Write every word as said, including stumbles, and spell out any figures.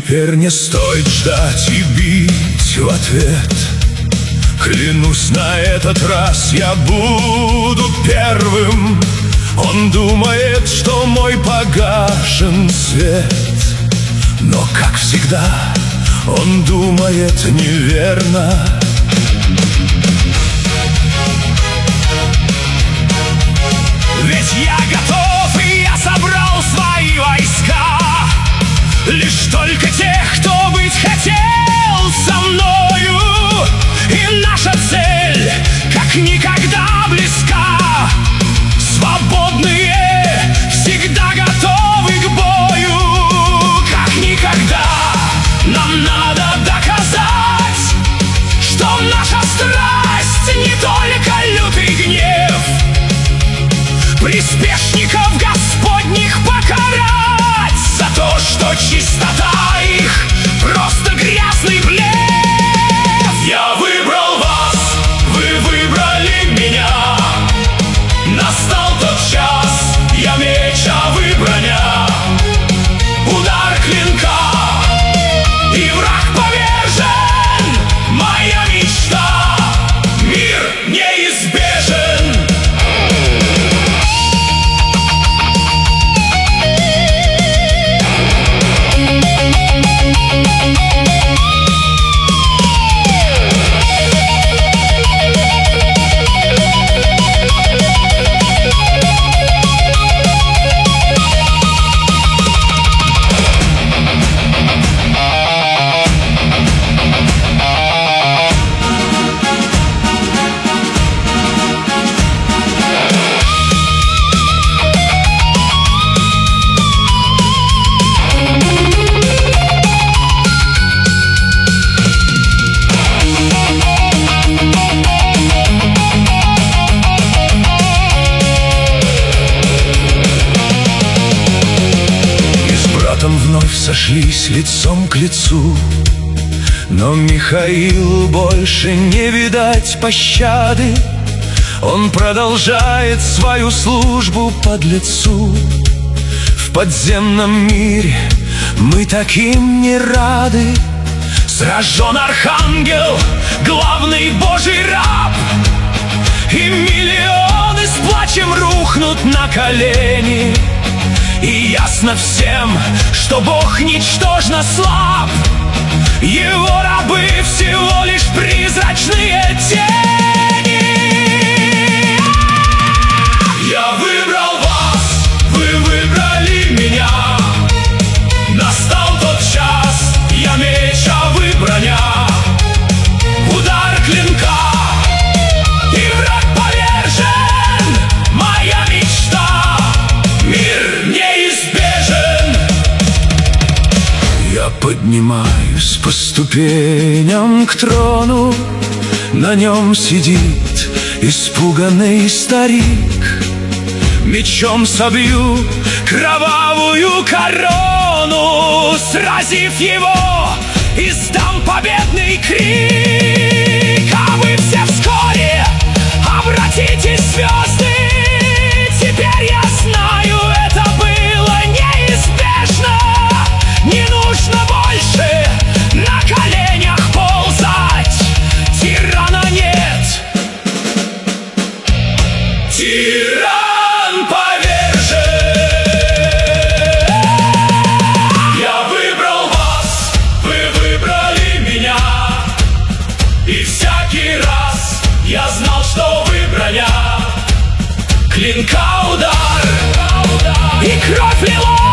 Теперь не стоит ждать и бить в ответ. Клянусь, на этот раз я буду первым. Он думает, что мой погашен свет, но, как всегда, он думает неверно. Ведь я готов, и я собрал свои войска. Лишь только тех, кто быть хотел со мною. И наша цель как никогда близка. Свободные, всегда готовы к бою. Как никогда нам надо доказать, что наша страсть не только лютый гнев. Приспешников Господних покарать за то, что чистота их просто грязный блеф. Я выбрал вас, вы выбрали меня. Настал тот час, я меч, а вы броня. Удар клинка, и враг повержен. Моя мечта, мир неизбежен. Вновь сошлись лицом к лицу, но Михаилу больше не видать пощады. Он продолжает свою службу подлецу. В подземном мире мы таким не рады. Сражен архангел, главный божий раб, и миллионы с плачем рухнут на колени. И ясно всем, что Бог ничтожно слаб. Его рабы всего лишь призрачные тени. Я выбрал вас, вы выбрали меня. Настал тот час, я меч, а вы броня. Удар клинка, и враг повержен. Моя мечта, мир неизбежен. Я поднимаюсь по ступеням к трону. На нем сидит испуганный старик. Мечом собью кровавую корону. Сразив его, издам победный крик. А вы все вскоре обратитесь в звезды. Теперь я знаю, это было неизбежно. Не нужно больше на коленях ползать. Тирана нет. Тиран повержен. Я выбрал вас, вы выбрали меня. И всякий раз я знал, что вы броня. Клинка удар, и кровь лилась.